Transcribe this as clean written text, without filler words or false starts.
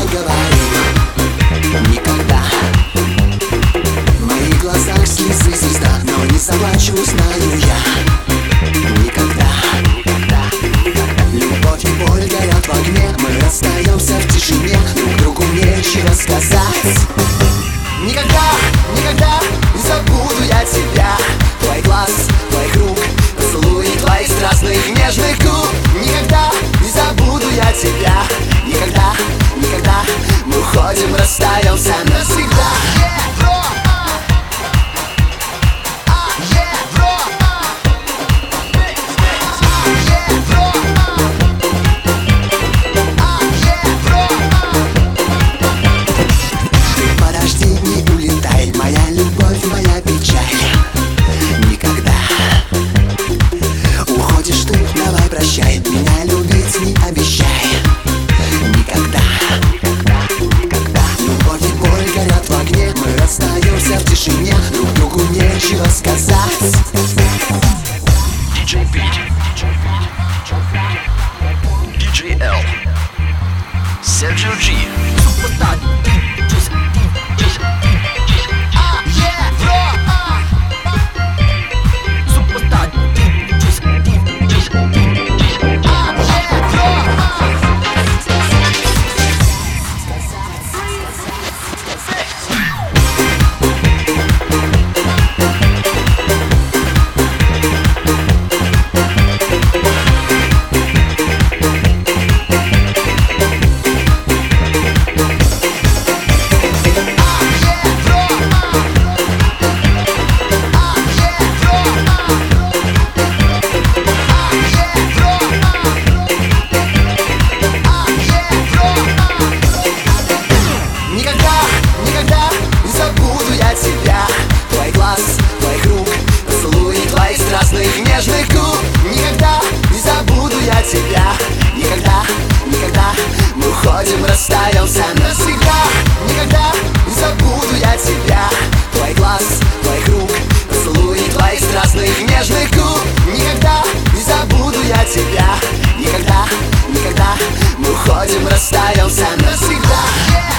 поговорим. Никогда в моих глазах слезы звезда, но не заплачу, знаю я. Никогда любовь и боль горят в огне. Мы расстаемся в тишине, друг другу нечего сказать. Никогда не забуду я тебя, твой глаз, твоих рук, поцелуи твоих страстных нежных губ. Никогда не забуду я тебя, никогда мы уходим, расстаемся навсегда. Подожди, не улетай, моя любовь, моя печаль. Никогда уходишь ты, давай прощай, меня любить не обещай. Никогда любовь и боль горят в огне. Мы расстаемся в тишине, друг другу нечего сказать. DJ Pete, DJ L, Sergio G. Никогда не забуду я тебя, твой глаз, твоих рук, поцелуи твоих страстных нежных губ. Никогда не забуду я тебя, никогда мы уходим, расстаемся навсегда. Никогда не забуду я тебя, твой глаз, твоих рук, поцелуи твоих страстных нежных губ. Никогда не забуду я тебя, никогда мы уходим, расстаемся навсегда.